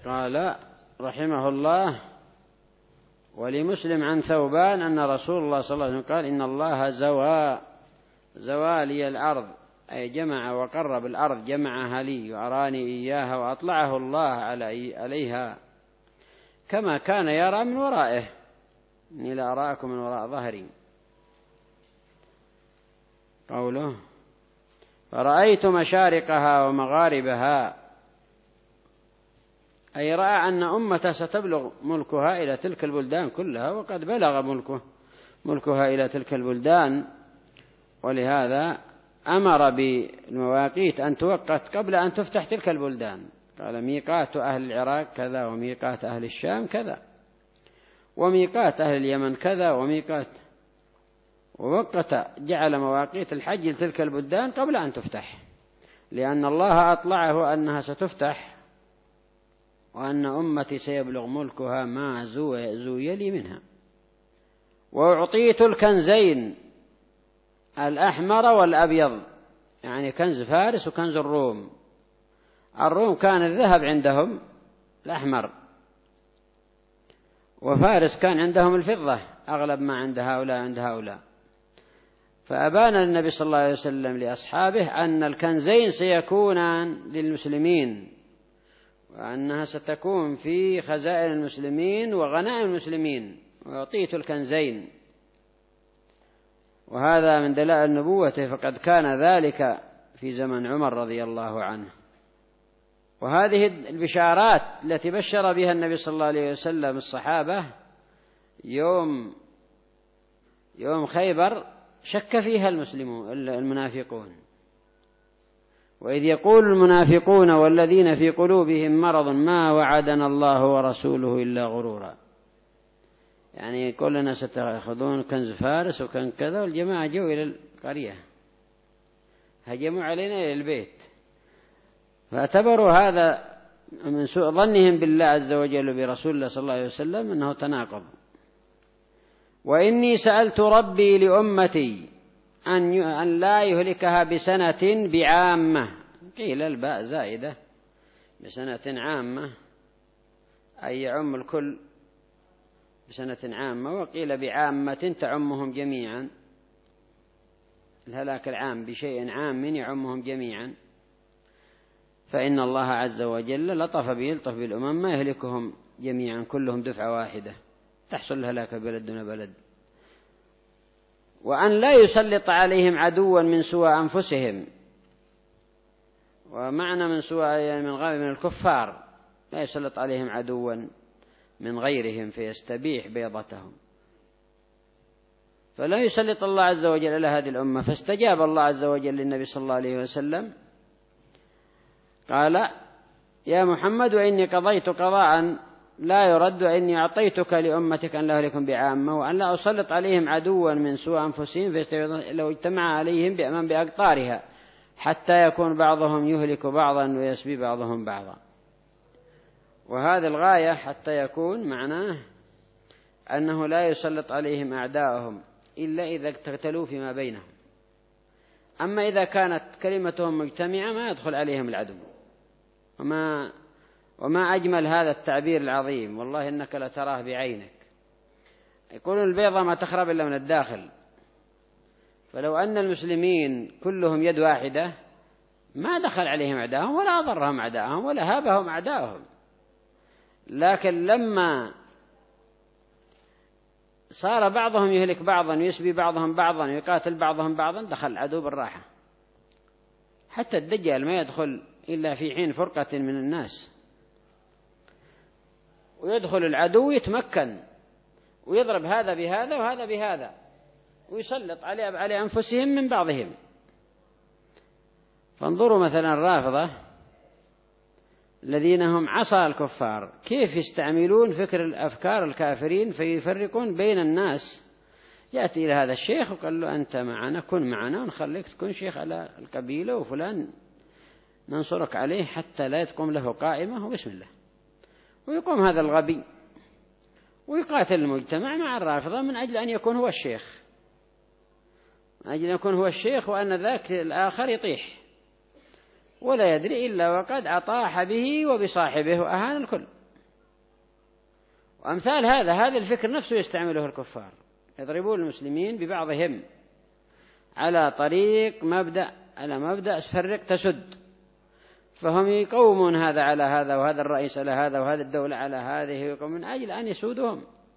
قال رحمه الله: ولمسلم عن ثوبان أن رسول الله صلى الله عليه وسلم قال: إن الله زوى لي الأرض، أي جمع وقرب الأرض، جمعها لي وأراني إياها، وأطلعه الله عليها كما كان يرى من ورائه، إني لا أراكم من وراء ظهري. قوله: فرأيت مشارقها ومغاربها، أي رأى أن أمته ستبلغ ملكها إلى تلك البلدان كلها، وقد بلغ ملكها إلى تلك البلدان، ولهذا أمر بالمواقيت أن توقت قبل أن تفتح تلك البلدان. قال: ميقات أهل العراق كذا، وميقات أهل الشام كذا، وميقات أهل اليمن كذا، ووقت جعل مواقيت الحج لتلك البلدان قبل أن تفتح، لأن الله أطلعه أنها ستفتح، وأن أمتي سيبلغ ملكها ما زوي لي منها. وأعطيت الكنزين الأحمر والأبيض، يعني كنز فارس وكنز الروم. الروم كان الذهب عندهم الأحمر، وفارس كان عندهم الفضة، أغلب ما عند هؤلاء عند هؤلاء. فأبان النبي صلى الله عليه وسلم لأصحابه أن الكنزين سيكونان للمسلمين، وأنها ستكون في خزائن المسلمين وغنائم المسلمين. وأعطيت الكنزين، وهذا من دلائل نبوته، فقد كان ذلك في زمن عمر رضي الله عنه. وهذه البشارات التي بشر بها النبي صلى الله عليه وسلم الصحابة يوم خيبر شك فيها المنافقون. وإذ يقول المنافقون والذين في قلوبهم مرض ما وعدنا الله ورسوله إلا غرورا، يعني كلنا ستأخذون كنز فارس وكان كذا، والجماعة جو إلى القرية، هجموا علينا إلى البيت، فاعتبروا هذا من سوء ظنهم بالله عز وجل برسول الله صلى الله عليه وسلم أنه تناقض. وإني سألت ربي لأمتي أن لا يهلكها بسنة بعامة، قيل الباء زائدة، بسنة عامة أي يعم الكل بسنة عامة، وقيل بعامة تعمهم جميعا، الهلاك العام بشيء عام يعمهم جميعا. فإن الله عز وجل لطف بالأمم ما يهلكهم جميعا كلهم دفعة واحدة، تحصل الهلاك بلد دون بلد. وأن لا يسلط عليهم عدوا من سوى أنفسهم، ومعنى من سوى يعني من الكفار، لا يسلط عليهم عدوا من غيرهم فيستبيح بيضتهم. فلا يسلط الله عز وجل على هذه الأمة. فاستجاب الله عز وجل للنبي صلى الله عليه وسلم، قال: يا محمد وإني قضيت قضاء لا يرد، إني أعطيتك لأمتك أن لا أهلكم بعامة، وأن لا أسلط عليهم عدوا من سوى أنفسهم لو اجتمع عليهم بأمام بأقطارها حتى يكون بعضهم يهلك بعضا ويسبي بعضهم بعضا. وهذه الغاية حتى يكون معناه أنه لا يسلط عليهم أعداءهم إلا إذا اقتتلوا فيما بينهم. أما إذا كانت كلمتهم مجتمعة ما يدخل عليهم العدو. وما أجمل هذا التعبير العظيم، والله إنك لتراه بعينك. يقولون البيضة ما تخرب إلا من الداخل. فلو أن المسلمين كلهم يد واحدة ما دخل عليهم أعداءهم ولا أضرهم أعداءهم ولا هابهم أعداءهم. لكن لما صار بعضهم يهلك بعضا ويسبي بعضهم بعضا ويقاتل بعضهم بعضا دخل العدو بالراحة. حتى الدجال ما يدخل إلا في حين فرقة من الناس، ويدخل العدو يتمكن ويضرب هذا بهذا وهذا بهذا ويسلط على أنفسهم من بعضهم. فانظروا مثلا الرافضة الذين هم عصا الكفار كيف يستعملون أفكار الكافرين فيفرقون بين الناس. يأتي إلى هذا الشيخ وقال له أنت معنا، كن معنا ونخليك تكون شيخ على القبيلة وفلان ننصرك عليه حتى لا تقوم له قائمة، وبسم الله. ويقوم هذا الغبي ويقاتل المجتمع مع الرافضة من أجل أن يكون هو الشيخ، من أجل أن يكون هو الشيخ وأن ذاك الآخر يطيح. ولا يدري إلا وقد أطاح به وبصاحبه وأهان الكل. وأمثال هذا الفكر نفسه يستعمله الكفار، يضربون المسلمين ببعضهم على طريق على مبدأ فرق تسد، فهم يقومون هذا على هذا، وهذا الرئيس على هذا، وهذا الدولة على هذه، من أجل أن يسودهم،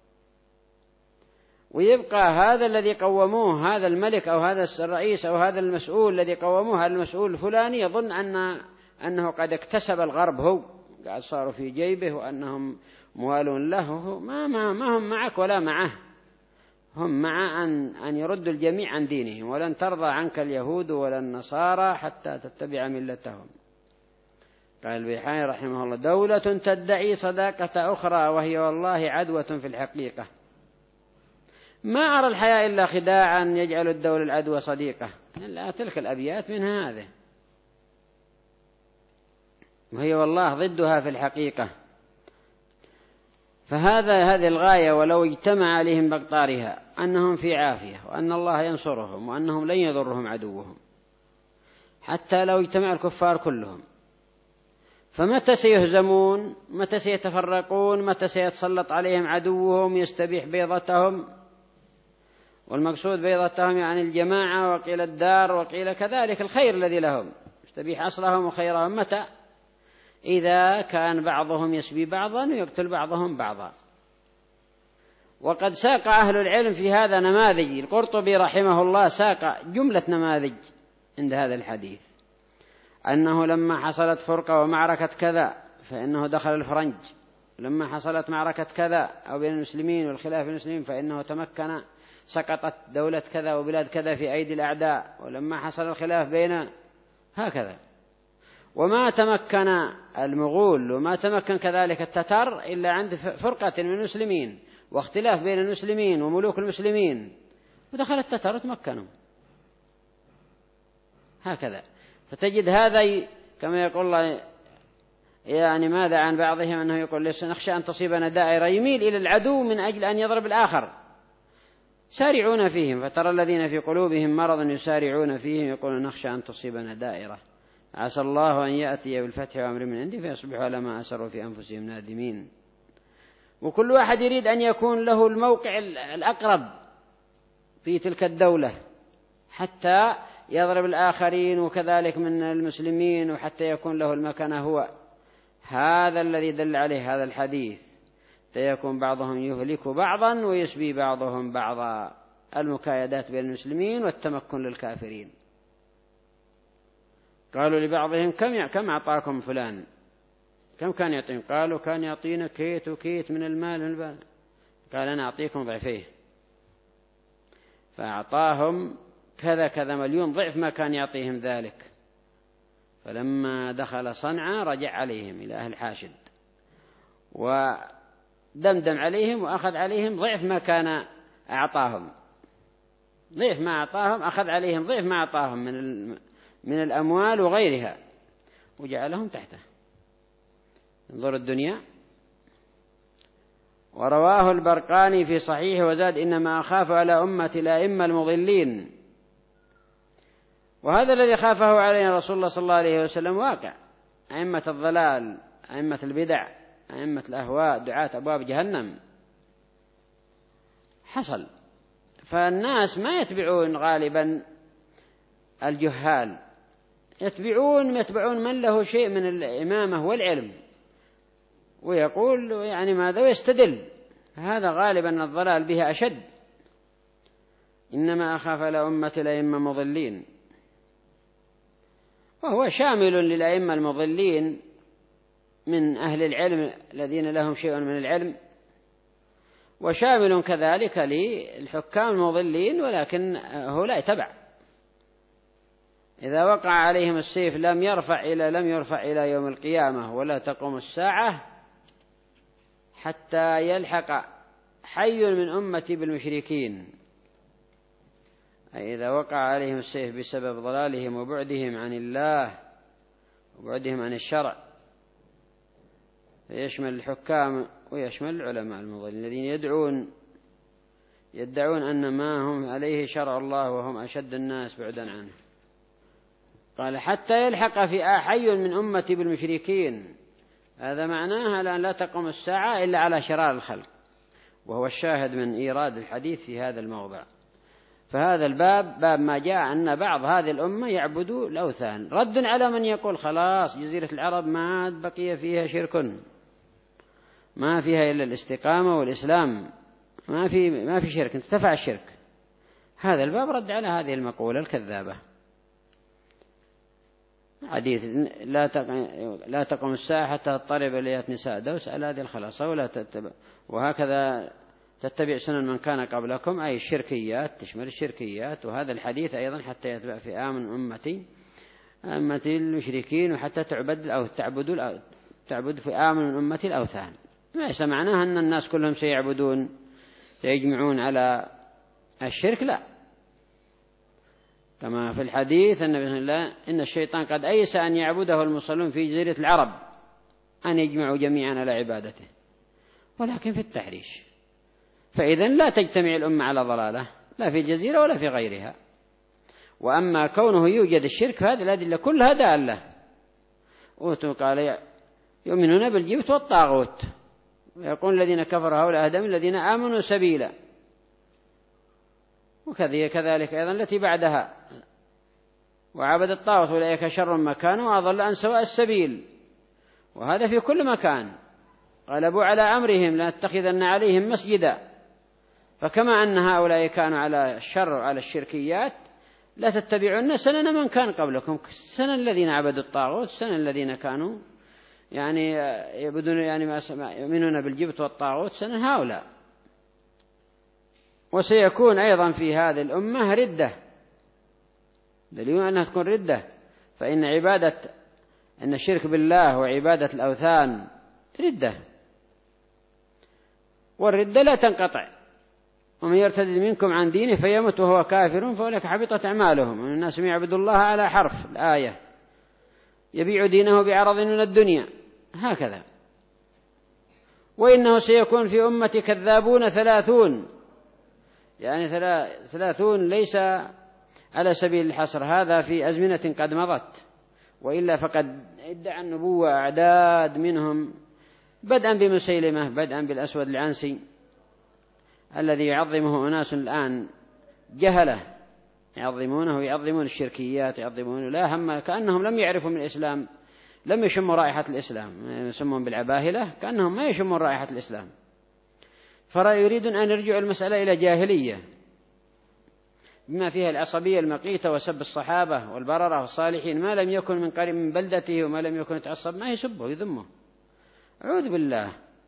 ويبقى هذا الذي قوموه، هذا الملك أو هذا الرئيس أو هذا المسؤول الذي قوموه، هذا المسؤول الفلاني، يظن أنه قد اكتسب الغرب، هو قاعد صاروا في جيبه وأنهم موالون له. ما هم معك ولا معه، هم مع أن يردوا الجميع عن دينهم. ولن ترضى عنك اليهود ولا النصارى حتى تتبع ملتهم. قال البيحاني رحمه الله: دولة تدعي صداقة أخرى وهي والله عدوة في الحقيقة. ما أرى الحياة إلا خداعا يجعل الدولة العدوى صديقة. تلك الأبيات من هذه، وهي والله ضدها في الحقيقة. هذه الغاية، ولو اجتمع عليهم بقطارها أنهم في عافية، وأن الله ينصرهم، وأنهم لن يضرهم عدوهم، حتى لو اجتمع الكفار كلهم. فمتى سيهزمون؟ متى سيتفرقون؟ متى سيتسلط عليهم عدوهم يستبيح بيضتهم؟ والمقصود بيضتهم يعني الجماعة، وقيل الدار، وقيل كذلك الخير الذي لهم، يستبيح أصلهم وخيرهم. متى؟ إذا كان بعضهم يسبي بعضا ويقتل بعضهم بعضا. وقد ساق أهل العلم في هذا نماذج. القرطبي رحمه الله ساق جملة نماذج عند هذا الحديث، أنه لما حصلت فرقة ومعركة كذا فإنه دخل الفرنج، لما حصلت معركة كذا أو بين المسلمين والخلاف المسلمين فإنه تمكن، سقطت دولة كذا وبلاد كذا في أيدي الأعداء، ولما حصل الخلاف بين هكذا. وما تمكن المغول وما تمكن كذلك التتار إلا عند فرقة من المسلمين واختلاف بين المسلمين وملوك المسلمين، ودخل التتار وتمكنوا هكذا. فتجد هذا كما يقول الله يعني ماذا عن بعضهم أنه يقول: ليس نخشى أن تصيبنا دائرة، يميل إلى العدو من أجل أن يضرب الآخر. سارعون فيهم، فترى الذين في قلوبهم مرض يسارعون فيهم يقولون: نخشى أن تصيبنا دائرة عسى الله أن يأتي بالفتح وأمر من عنده فيصبحوا على ما أسروا في أنفسهم نادمين. وكل واحد يريد أن يكون له الموقع الأقرب في تلك الدولة حتى يضرب الآخرين وكذلك من المسلمين، وحتى يكون له المكانة هو. هذا الذي دل عليه هذا الحديث: فيكون بعضهم يهلك بعضا ويسبي بعضهم بعضا. المكايدات بين المسلمين والتمكن للكافرين. قالوا لبعضهم: كم أعطاكم فلان؟ كم كان يعطيهم؟ قالوا: كان يعطينا كيت وكيت من المال. قال: أنا أعطيكم ضعفيه. فأعطاهم كذا مليون ضعف ما كان يعطيهم ذلك. فلما دخل صنعاء رجع عليهم إلى أهل حاشد ودمدم عليهم وأخذ عليهم ضعف ما كان أعطاهم، ضعف ما أعطاهم، أخذ عليهم ضعف ما أعطاهم من الأموال وغيرها، وجعلهم تحته. انظر الدنيا. ورواه البرقاني في صحيح وزاد: إنما أخاف على أمتي الأئمة المضلين. وهذا الذي خافه علينا رسول الله صلى الله عليه وسلم واقع. أئمة الضلال، أئمة البدع، أئمة الأهواء، دعاة أبواب جهنم حصل. فالناس ما يتبعون غالبا الجهال، يتبعون من له شيء من الإمامة والعلم، ويقول يعني ماذا ويستدل. هذا غالبا الضلال به أشد. إنما أخاف على أمتي الأئمة المضلين، وهو شامل للأئمة المضلين من أهل العلم الذين لهم شيء من العلم، وشامل كذلك للحكام المضلين ولكن هو لا يتبع. إذا وقع عليهم السيف لم يرفع إلى يوم القيامة ولا تقوم الساعة حتى يلحق حي من أمتي بالمشركين. أي إذا وقع عليهم السيف بسبب ضلالهم وبعدهم عن الله وبعدهم عن الشرع، يشمل الحكام ويشمل العلماء المضلين الذين يدعون أن ما هم عليه شرع الله وهم أشد الناس بعدا عنه. قال حتى يلحق في حي من أمتي بالمشركين. هذا معناها لأن لا تقوم الساعة إلا على شرار الخلق، وهو الشاهد من إيراد الحديث في هذا الموضع. فهذا الباب باب ما جاء أن بعض هذه الأمة يعبدوا الأوثان، رد على من يقول خلاص جزيرة العرب ما عاد بقي فيها شرك، ما فيها إلا الاستقامة والإسلام، ما في شرك، انتفع الشرك. هذا الباب رد على هذه المقولة الكذابة. حديث لا تقوم الساعة حتى تضطرب إليها نساء دوس على هذه الخلاصة ولا تتبع، وهكذا تتبع سنن من كان قبلكم، أي الشركيات تشمل الشركيات. وهذا الحديث أيضا حتى يتبع فئام من أمتي المشركين، وحتى تعبد فئام من أمتي الأوثان. ليس معناها أن الناس كلهم سيجمعون على الشرك، لا، كما في الحديث النبي صلى الله عليه وسلم إن الشيطان قد أيس أن يعبده المصلون في جزيرة العرب، أن يجمعوا جميعا على عبادته، ولكن في التحريش. فإذا لا تجتمع الأمة على ضلالة، لا في الجزيرة ولا في غيرها. وأما كونه يوجد الشرك فهذه الأدلة كلها دالة. قال يؤمنون بالجبت والطاغوت، ويقول الذين كفروا هؤلاء أهدى من الذين آمنوا سبيلا. وكذلك أيضا التي بعدها وعبد الطاغوت أولئك شر مكانا وأضل عن سواء السبيل. وهذا في كل مكان، غلبوا على أمرهم لنتخذن عليهم مسجدا. فكما أن هؤلاء كانوا على الشر وعلى الشركيات، لا تتبعون سنن من كان قبلكم، سنن الذين عبدوا الطاغوت، سنن الذين كانوا يعبدون يؤمنون بالجبت والطاغوت، سنن هؤلاء. وسيكون أيضا في هذه الأمة ردة، دليل أنها تكون ردة، فإن أن الشرك بالله وعبادة الأوثان ردة، والردة لا تنقطع. ومن يرتد منكم عن دينه فيمت وهو كافر فأولئك حبطت أعمالهم. ومن الناس من يعبد الله على حرف، الآية، يبيع دينه بعرض من الدنيا، هكذا. وإنه سيكون في أمتي كذابون 30، يعني 30 ليس على سبيل الحصر، هذا في أزمنة قد مضت، وإلا فقد ادعى النبوة أعداد منهم، بدءا بمسيلمة، بدءا بالأسود العنسي الذي يعظمه أناس الآن جهلة، يعظمونه ويعظمون الشركيات، يعظمونه لا هم، كأنهم لم يعرفوا من الإسلام، لم يشموا رائحة الإسلام، يسمون بالعباهلة، كأنهم ما يشمون رائحة الإسلام. يريدون أن يرجعوا المسألة إلى جاهلية بما فيها العصبية المقيتة وسب الصحابة والبررة والصالحين، ما لم يكن من قريب من بلدته وما لم يكن يتعصب ما يسبه ويذمه، أعوذ بالله.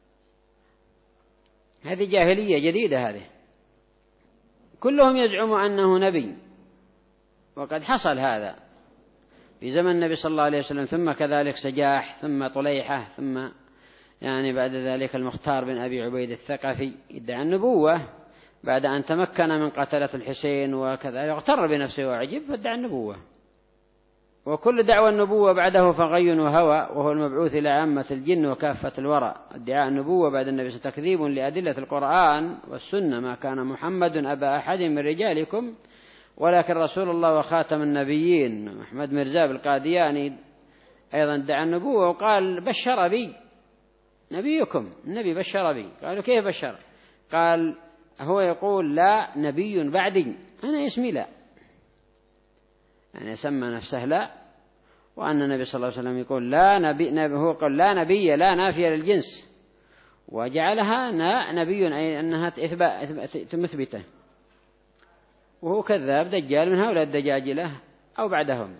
هذه جاهلية جديدة، هذه كلهم يزعم أنه نبي، وقد حصل هذا في زمن النبي صلى الله عليه وسلم، ثم كذلك سجاح، ثم طليحة، ثم بعد ذلك المختار بن أبي عبيد الثقفي يدعي النبوة بعد أن تمكن من قتلة الحسين، وكذا يغتر بنفسه وعجب فادعى النبوة. وكل دعوى النبوة بعده فغي وهوى، وهو المبعوث إلى عامة الجن وكافة الورى. ادعاء النبوة بعد النبي تكذيب لأدلة القرآن والسنة، ما كان محمد أبا أحد من رجالكم ولكن رسول الله وخاتم النبيين. محمد مرزاب القادياني أيضا ادعى النبوة وقال بشر بي نبيكم، النبي بشر بي. قالوا كيف بشر؟ قال هو يقول لا نبي بعدي، أنا اسمي لا، يعني سمى نفسه لا، وأن النبي صلى الله عليه وسلم يقول لا نبي، هو قال لا نبي، لا نافية للجنس، وجعلها نبي أي أنها مثبتة. وهو كذاب دجال من هؤلاء الدجاجلة أو بعدهم.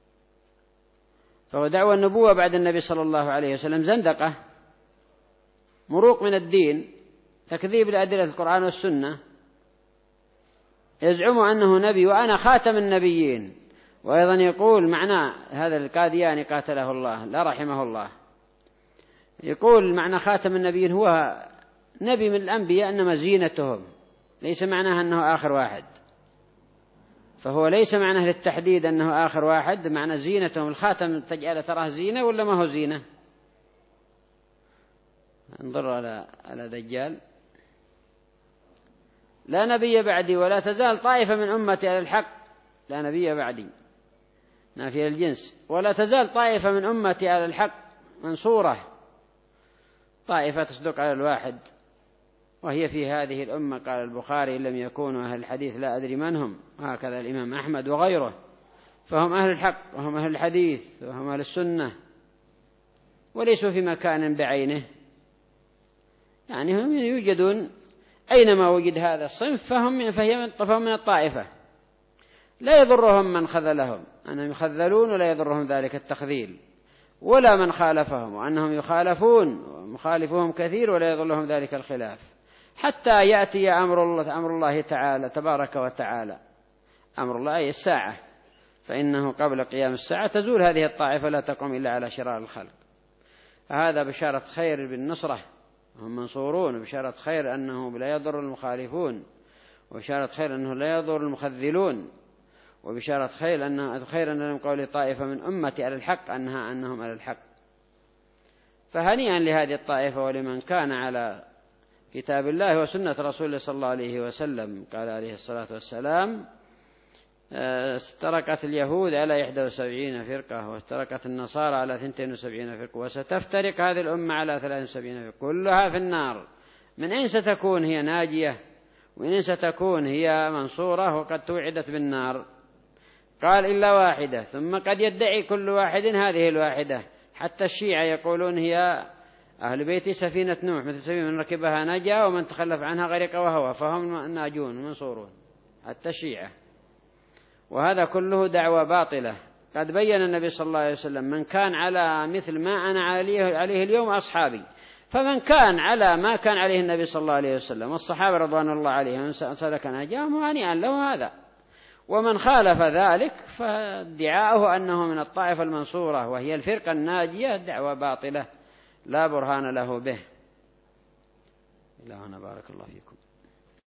فهو دعوى النبوة بعد النبي صلى الله عليه وسلم زندقة، مروق من الدين، تكذيب لأدلة القرآن والسنة، يزعم أنه نبي وأنا خاتم النبيين. وأيضا يقول معنى هذا القادياني قاتله الله لا رحمه الله، يقول معنى خاتم النبيين هو نبي من الأنبياء إنما زينتهم، ليس معناه أنه آخر واحد. فهو ليس معناه للتحديد أنه آخر واحد، معنى زينتهم. الخاتم تجعل تراه زينة ولا ما هو زينة؟ انظر على دجال. لا نبي بعدي ولا تزال طائفة من أمتي على الحق، لا نبي بعدي. نافية الجنس. ولا تزال طائفة من أمتي على الحق منصورة، طائفة تصدق على الواحد، وهي في هذه الأمة. قال البخاري: لم يكونوا أهل الحديث لا أدري من هم. هكذا الإمام أحمد وغيره، فهم أهل الحق وهم أهل الحديث وهم أهل السنة، وليسوا في مكان بعينه، يعني هم يوجدون أينما وجد هذا الصنف فهم من الطائفة، لا يضرهم من خذلهم، أنهم يخذلون ولا يضرهم ذلك التخذيل، ولا من خالفهم وأنهم يخالفون ومخالفهم كثير ولا يضرهم ذلك الخلاف، حتى يأتي أمر الله تعالى تبارك وتعالى، أمر الله أي الساعة، فإنه قبل قيام الساعة تزول هذه الطائفة، لا تقوم إلا على شرار الخلق. هذا بشارة خير بالنصرة، هم منصورون، وبشارة خير أنه لا يضر المخالفون، وبشارة خير أنه لا يضر المخذلون، وبشارة خير أن لهم قول طائفة من أمتي على الحق أنهم على الحق. فهنيئا لهذه الطائفة ولمن كان على كتاب الله وسنة رسول الله صلى الله عليه وسلم. قال عليه الصلاة والسلام: استركت اليهود على 71 فرقة، واستركت النصارى على 72 فرقة، وستفترق هذه الأمة على 73 فرقة، كلها في النار. من أين ستكون هي ناجية، ومن أين ستكون هي منصورة وقد توعدت بالنار؟ قال: إلا واحدة. ثم قد يدعي كل واحد هذه الواحدة، حتى الشيعة يقولون هي أهل بيت سفينة نوح، مثل سفينة من ركبها نجا ومن تخلف عنها غرق وهوى، فهم ناجون منصورون، حتى الشيعة. وهذا كله دعوة باطلة. قد بين النبي صلى الله عليه وسلم: من كان على مثل ما أنا عليه اليوم أصحابي. فمن كان على ما كان عليه النبي صلى الله عليه وسلم والصحابة رضوان الله عليهم سلك نهجهم هنيئا له هذا. ومن خالف ذلك فادعاؤه أنه من الطائفة المنصورة وهي الفرقة الناجية دعوة باطلة لا برهان له به. إلى هنا بارك الله فيكم.